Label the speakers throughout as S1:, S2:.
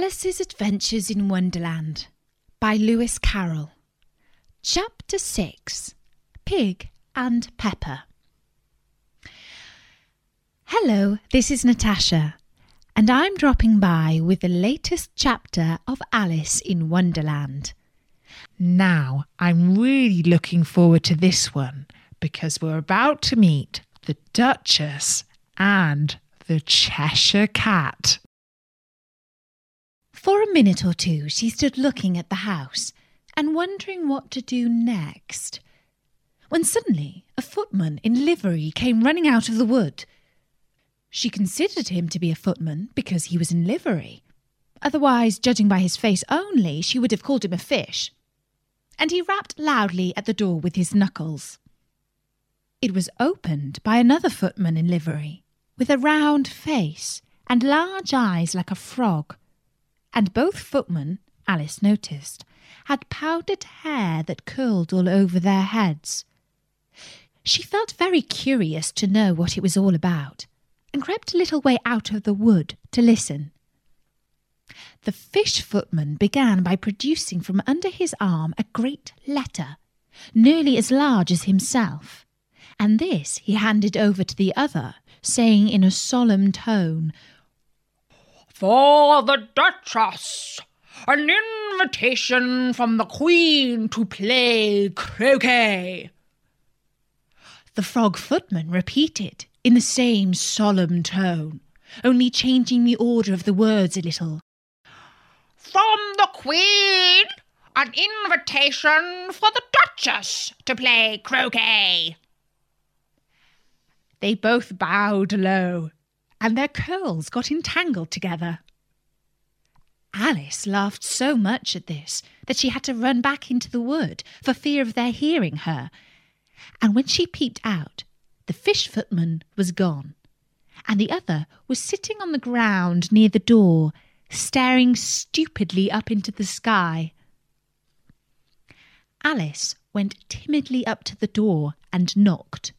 S1: Alice's Adventures in Wonderland by Lewis Carroll. Chapter 6. Pig and Pepper. Hello, this is Natasha, and I'm dropping by with the latest chapter of Alice in Wonderland.
S2: Now, I'm really looking forward to this one because we're about to meet the Duchess and the Cheshire Cat.
S1: For a minute or two, she stood looking at the house and wondering what to do next, when suddenly a footman in livery came running out of the wood. She considered him to be a footman because he was in livery. Otherwise, judging by his face only, she would have called him a fish. And he rapped loudly at the door with his knuckles. It was opened by another footman in livery, with a round face and large eyes like a frog. And both footmen, Alice noticed, had powdered hair that curled all over their heads. She felt very curious to know what it was all about, and crept a little way out of the wood to listen. The fish footman began by producing from under his arm a great letter, nearly as large as himself, and this he handed over to the other, saying in a solemn tone,
S3: "For the Duchess, an invitation from the Queen to play croquet."
S1: The frog footman repeated in the same solemn tone, only changing the order of the words a little.
S3: "From the Queen, an invitation for the Duchess to play croquet."
S1: They both bowed low, and their curls got entangled together. Alice laughed so much at this that she had to run back into the wood for fear of their hearing her, and when she peeped out, the fish footman was gone, and the other was sitting on the ground near the door, staring stupidly up into the sky. Alice went timidly up to the door and knocked.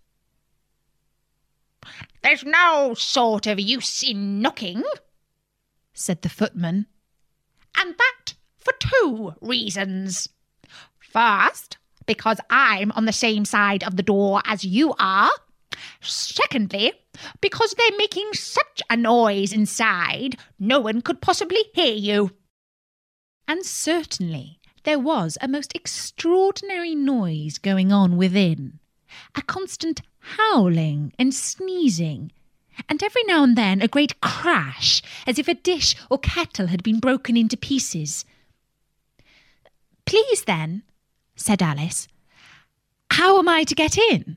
S3: "There's no sort of use in knocking,"
S1: said the footman.
S3: "And that for two reasons. First, because I'm on the same side of the door as you are. Secondly, because they're making such a noise inside, no one could possibly hear you."
S1: And certainly there was a most extraordinary noise going on within, a constant howling and sneezing, and every now and then a great crash, as if a dish or kettle had been broken into pieces. "Please then," said Alice, "how am I to get in?"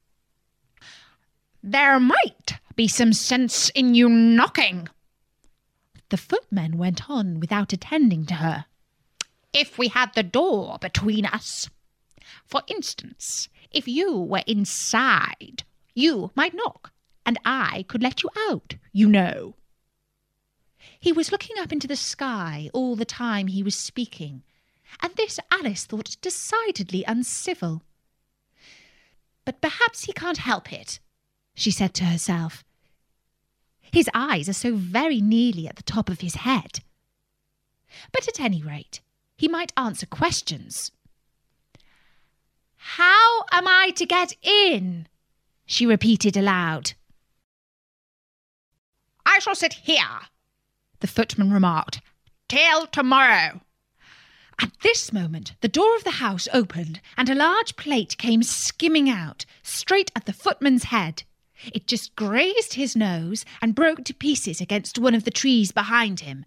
S3: "There might be some sense in you knocking,"
S1: the footman went on without attending to her,
S3: "if we had the door between us. For instance, if you were inside, you might knock, and I could let you out, you know."
S1: He was looking up into the sky all the time he was speaking, and this Alice thought decidedly uncivil. "But perhaps he can't help it," she said to herself. "His eyes are so very nearly at the top of his head. But at any rate, he might answer questions." "How am I to get in?" she repeated aloud.
S3: "I shall sit here," the footman remarked, "till tomorrow."
S1: At this moment, the door of the house opened and a large plate came skimming out, straight at the footman's head. It just grazed his nose and broke to pieces against one of the trees behind him.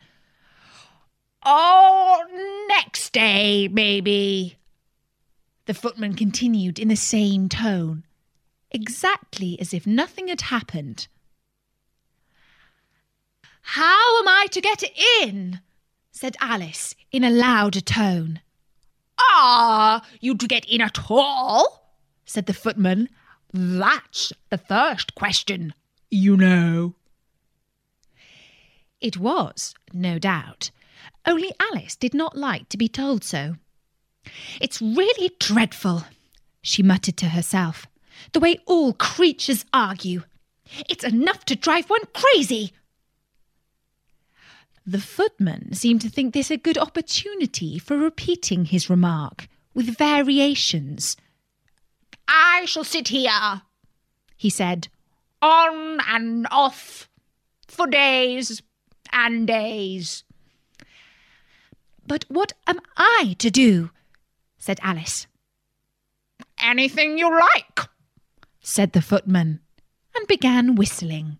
S3: "Oh, next day, maybe," the footman continued in the same tone,
S1: exactly as if nothing had happened. "How am I to get in?" said Alice in a louder tone.
S3: "Are you to get in at all?" said the footman. "That's the first question, you know."
S1: It was, no doubt, only Alice did not like to be told so. "It's really dreadful," she muttered to herself, "the way all creatures argue. It's enough to drive one crazy." The footman seemed to think this a good opportunity for repeating his remark, with variations.
S3: I shall sit here, he said, on and off, for days and days.
S1: But what am I to do? Said Alice.
S3: Anything you like,
S1: said the footman, and began whistling.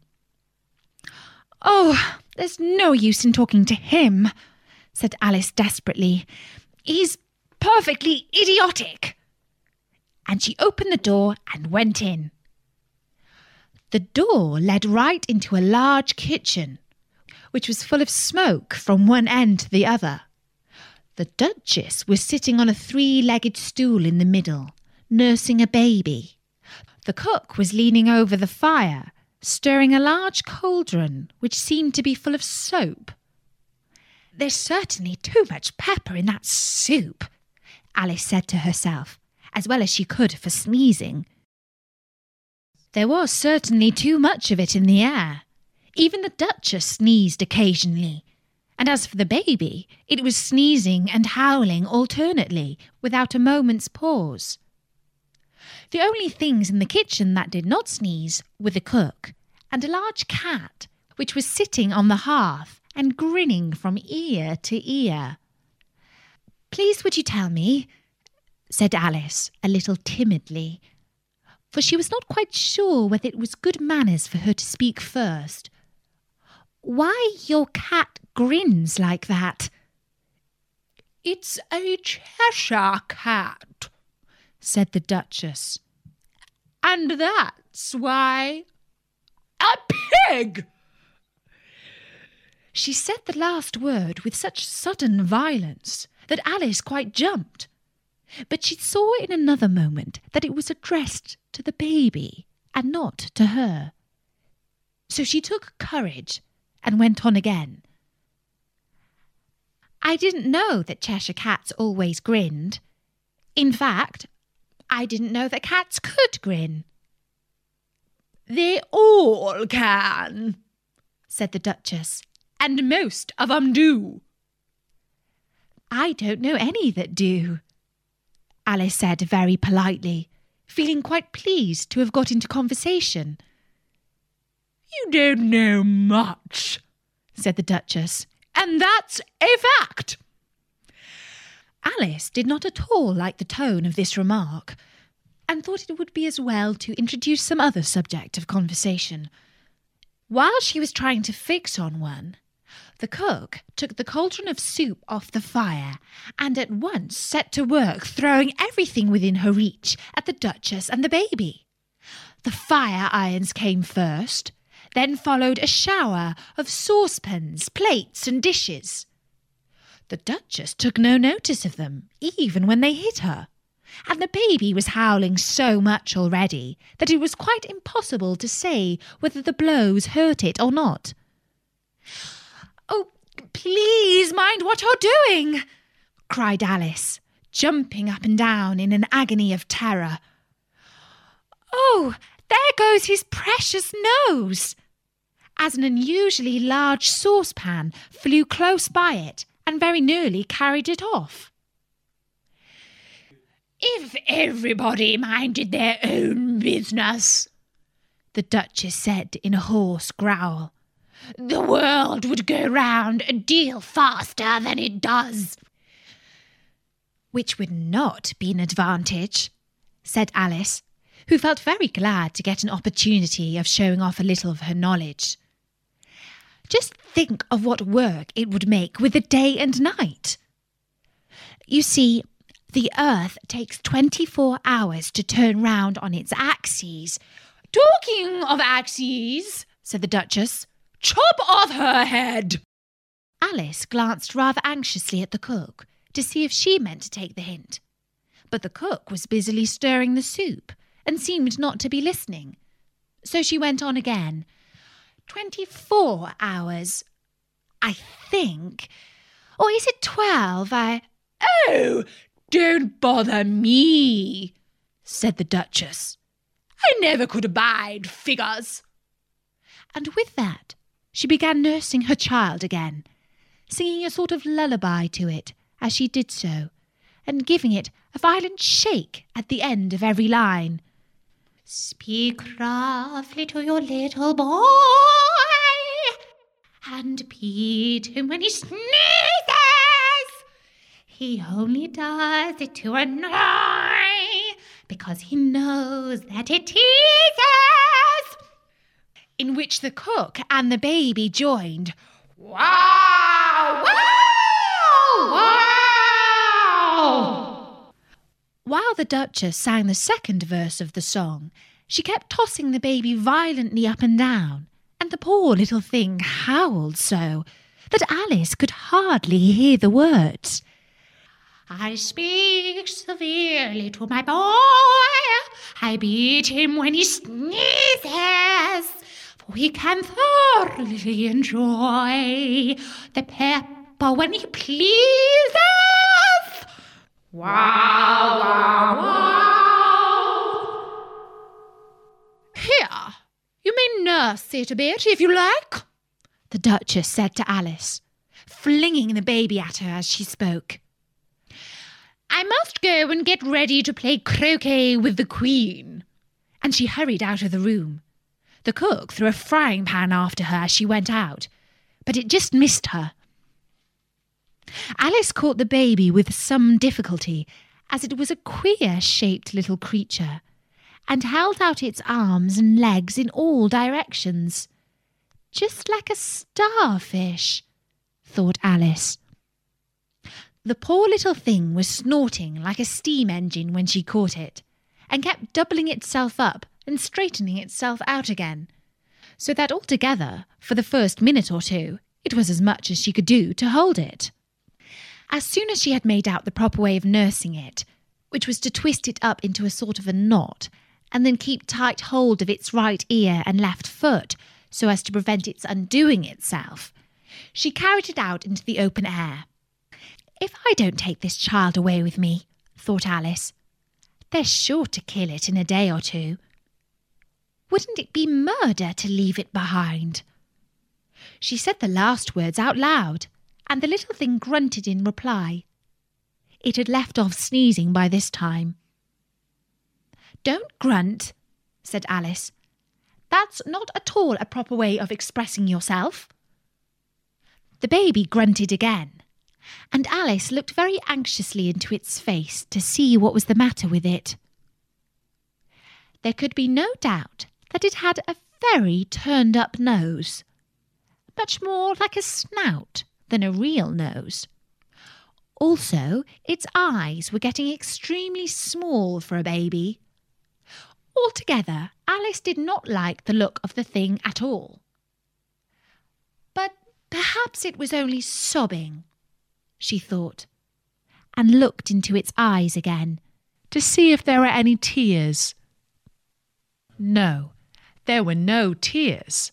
S1: Oh, there's no use in talking to him, said Alice desperately. He's perfectly idiotic. And she opened the door and went in. The door led right into a large kitchen, which was full of smoke from one end to the other. The Duchess was sitting on a 3-legged stool in the middle, nursing a baby. The cook was leaning over the fire, stirring a large cauldron which seemed to be full of soap. There's certainly too much pepper in that soup, Alice said to herself, as well as she could for sneezing. There was certainly too much of it in the air. Even the Duchess sneezed occasionally, and as for the baby, it was sneezing and howling alternately, without a moment's pause. The only things in the kitchen that did not sneeze were the cook and a large cat, which was sitting on the hearth and grinning from ear to ear. Please would you tell me, said Alice, a little timidly, for she was not quite sure whether it was good manners for her to speak first, why your cat grins like that?
S3: It's a Cheshire cat, said the Duchess. And that's why... A pig!
S1: She said the last word with such sudden violence that Alice quite jumped. But she saw in another moment that it was addressed to the baby and not to her. So she took courage and went on again. I didn't know that Cheshire cats always grinned. In fact, I didn't know that cats could grin.
S3: They all can, said the Duchess, and most of 'em do.
S1: I don't know any that do, Alice said very politely, feeling quite pleased to have got into conversation.
S3: You don't know much, said the Duchess, and that's a fact.
S1: Alice did not at all like the tone of this remark, and thought it would be as well to introduce some other subject of conversation. While she was trying to fix on one, the cook took the cauldron of soup off the fire and at once set to work throwing everything within her reach at the Duchess and the baby. The fire irons came first, then followed a shower of saucepans, plates and dishes. The Duchess took no notice of them, even when they hit her, and the baby was howling so much already that it was quite impossible to say whether the blows hurt it or not.
S3: Oh, please mind what you're doing, cried Alice, jumping up and down in an agony of terror. Oh, there goes his precious nose, as an unusually large saucepan flew close by it and very nearly carried it off. If everybody minded their own business, the Duchess said in a hoarse growl, the world would go round a deal faster than it does.
S1: Which would not be an advantage, said Alice, who felt very glad to get an opportunity of showing off a little of her knowledge. Just think of what work it would make with the day and night. You see, the earth takes 24 hours to turn round on its axes.
S3: Talking of axes, said the Duchess, chop off her head.
S1: Alice glanced rather anxiously at the cook to see if she meant to take the hint. But the cook was busily stirring the soup and seemed not to be listening. So she went on again. 24 hours, I think. Or is it 12?
S3: Oh, don't bother me, said the Duchess. I never could abide figures.
S1: And with that, she began nursing her child again, singing a sort of lullaby to it as she did so, and giving it a violent shake at the end of every line.
S3: Speak roughly to your little boy, and beat him when he sneezes. He only does it to annoy, because he knows that it teases.
S1: In which the cook and the baby joined.
S3: Wow! Wow! Wow!
S1: While the Duchess sang the second verse of the song, she kept tossing the baby violently up and down, and the poor little thing howled so that Alice could hardly hear the words.
S3: I speak severely to my boy. I beat him when he sneezes, for he can thoroughly enjoy the pepper when he pleases. Wow, wow, wow.
S1: Here, you may nurse it a bit if you like, the Duchess said to Alice, flinging the baby at her as she spoke.
S3: I must go and get ready to play croquet with the Queen.
S1: And she hurried out of the room. The cook threw a frying pan after her as she went out, but it just missed her. Alice caught the baby with some difficulty, as it was a queer-shaped little creature, and held out its arms and legs in all directions. Just like a starfish, thought Alice. The poor little thing was snorting like a steam engine when she caught it, and kept doubling itself up and straightening itself out again, so that altogether, for the first minute or two, it was as much as she could do to hold it. As soon as she had made out the proper way of nursing it, which was to twist it up into a sort of a knot, and then keep tight hold of its right ear and left foot so as to prevent its undoing itself, she carried it out into the open air. If I don't take this child away with me, thought Alice, they're sure to kill it in a day or two. Wouldn't it be murder to leave it behind? She said the last words out loud, and the little thing grunted in reply. It had left off sneezing by this time. Don't grunt, said Alice. That's not at all a proper way of expressing yourself. The baby grunted again, and Alice looked very anxiously into its face to see what was the matter with it. There could be no doubt that it had a very turned-up nose, much more like a snout than a real nose. Also, its eyes were getting extremely small for a baby. Altogether, Alice did not like the look of the thing at all. But perhaps it was only sobbing, she thought, and looked into its eyes again
S2: to see if there were any tears. No, there were no tears.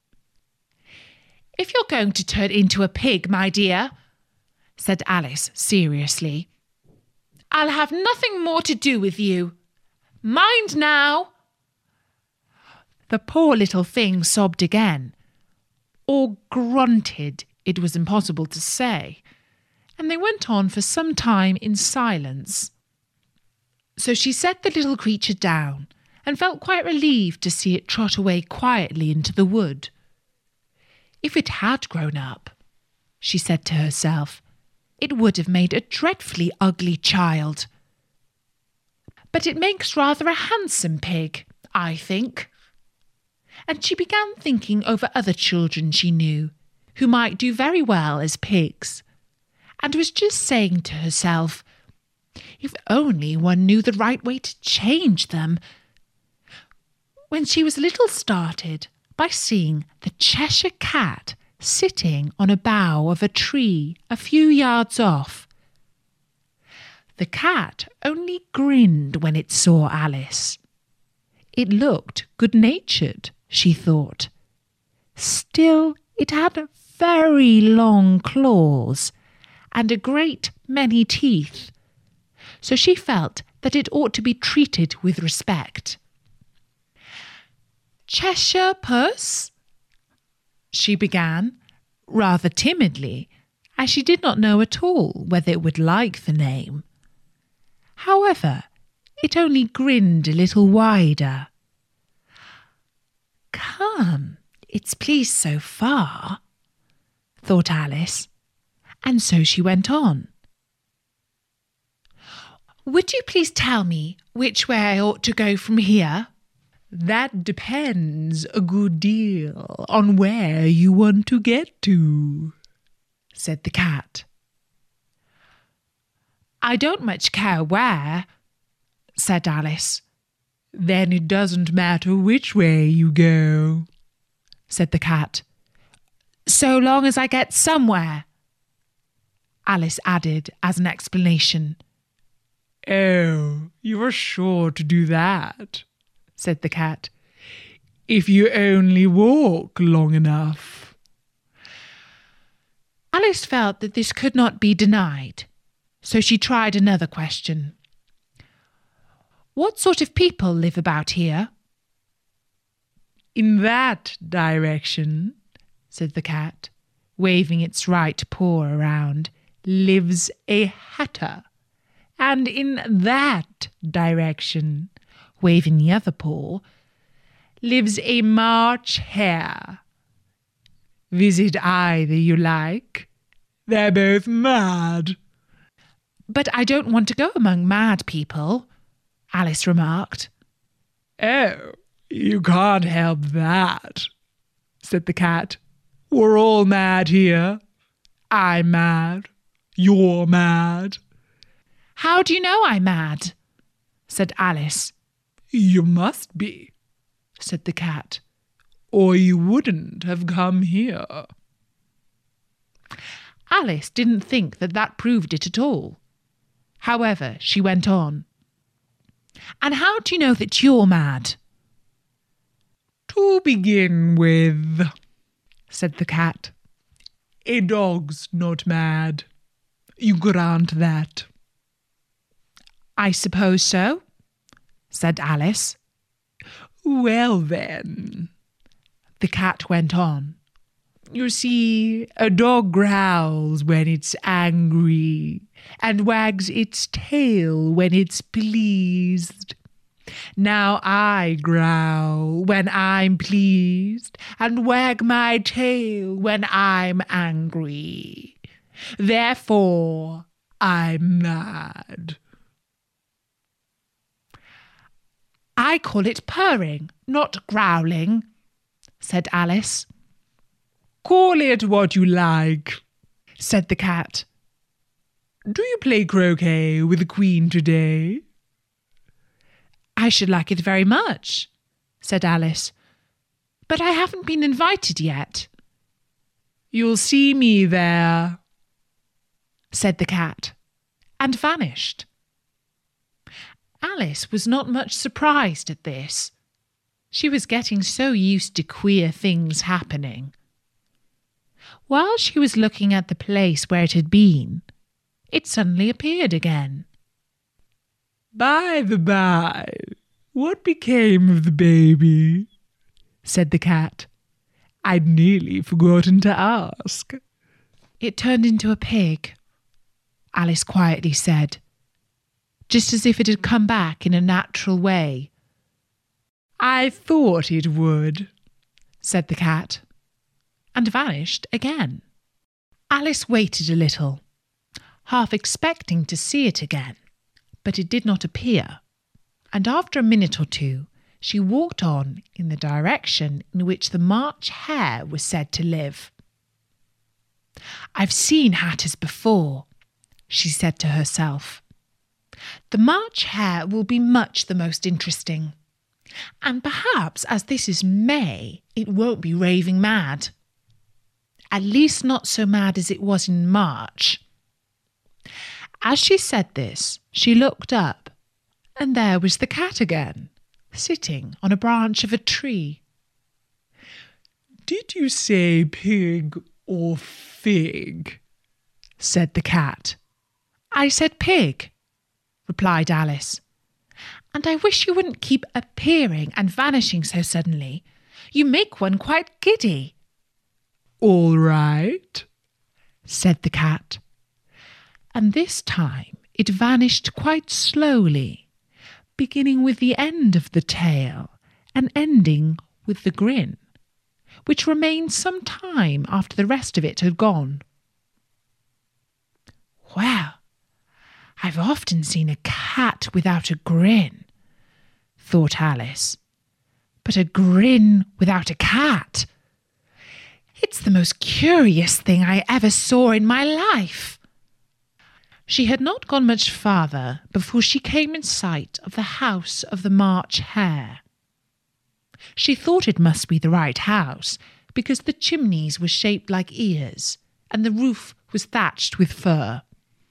S2: If you're going to turn into a pig, my dear, said Alice seriously, I'll have nothing more to do with you. Mind now. The poor little thing sobbed again, or grunted, it was impossible to say, and they went on for some time in silence. So she set the little creature down and felt quite relieved to see it trot away quietly into the wood. If it had grown up, she said to herself, it would have made a dreadfully ugly child. But it makes rather a handsome pig, I think. And she began thinking over other children she knew, who might do very well as pigs, and was just saying to herself, if only one knew the right way to change them, when she was a little startled by seeing the Cheshire Cat sitting on a bough of a tree a few yards off. The cat only grinned when it saw Alice. It looked good-natured, she thought. Still, it had very long claws and a great many teeth, so she felt that it ought to be treated with respect. Cheshire Puss, she began, rather timidly, as she did not know at all whether it would like the name. However, it only grinned a little wider. "Come, it's pleased so far," thought Alice, and so she went on. "Would you please tell me which way I ought to go from here?" "That depends a good deal on where you want to get to," said the cat. "I don't much care where," said Alice. "Then it doesn't matter which way you go," said the cat. "So long as I get somewhere," Alice added as an explanation. "Oh, you are sure to do that," said the cat, "if you only walk long enough." Alice felt that this could not be denied, so she tried another question. "What sort of people live about here?" "In that direction," said the cat, waving its right paw around, "lives a hatter, and in that direction," waving the other paw, "lives a March Hare. Visit either you like. They're both mad." "But I don't want to go among mad people," Alice remarked. "Oh, you can't help that," said the cat. "We're all mad here. I'm mad. You're mad." "How do you know I'm mad?" said Alice. "You must be," said the cat, "or you wouldn't have come here." Alice didn't think that proved it at all. However, she went on. "And how do you know that you're mad?" "To begin with," said the cat, "a dog's not mad. You grant that?" "I suppose so," said Alice. "Well then," the cat went on, "you see, a dog growls when it's angry and wags its tail when it's pleased. Now I growl when I'm pleased and wag my tail when I'm angry. Therefore, I'm mad." "I call it purring, not growling," said Alice. "Call it what you like," said the cat. "Do you play croquet with the Queen today?" "I should like it very much," said Alice, "but I haven't been invited yet." "You'll see me there," said the cat, and vanished. Alice was not much surprised at this. She was getting so used to queer things happening. While she was looking at the place where it had been, it suddenly appeared again. "By the by, what became of the baby?" said the cat. "I'd nearly forgotten to ask." "It turned into a pig," Alice quietly said, just as if it had come back in a natural way. "I thought it would," said the cat, and vanished again. Alice waited a little, half expecting to see it again, but it did not appear, and after a minute or two she walked on in the direction in which the March Hare was said to live. "I've seen hatters before," she said to herself. "The March Hare will be much the most interesting, and perhaps as this is May, it won't be raving mad. At least not so mad as it was in March." As she said this, she looked up, and there was the cat again, sitting on a branch of a tree. "Did you say pig or fig?" said the cat. "I said pig," replied Alice. "And I wish you wouldn't keep appearing and vanishing so suddenly. You make one quite giddy." "All right," said the cat. And this time it vanished quite slowly, beginning with the end of the tail and ending with the grin, which remained some time after the rest of it had gone. Well, I've often seen a cat without a grin, thought Alice. But a grin without a cat? It's the most curious thing I ever saw in my life. She had not gone much farther before she came in sight of the house of the March Hare. She thought it must be the right house because the chimneys were shaped like ears and the roof was thatched with fur.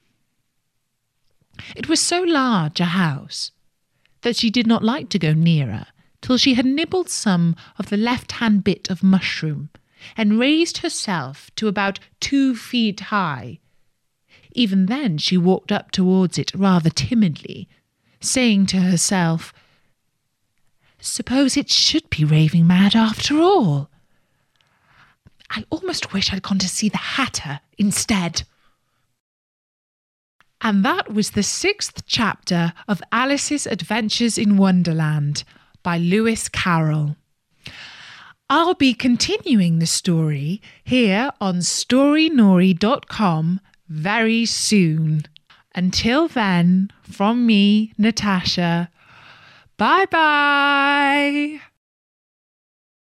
S2: It was so large a house that she did not like to go nearer till she had nibbled some of the left-hand bit of mushroom and raised herself to about 2 feet high. Even then she walked up towards it rather timidly, saying to herself, "Suppose it should be raving mad after all. I almost wish I'd gone to see the Hatter instead." And that was the 6th chapter of Alice's Adventures in Wonderland by Lewis Carroll. I'll be continuing the story here on storynori.com very soon. Until then, from me, Natasha, bye-bye.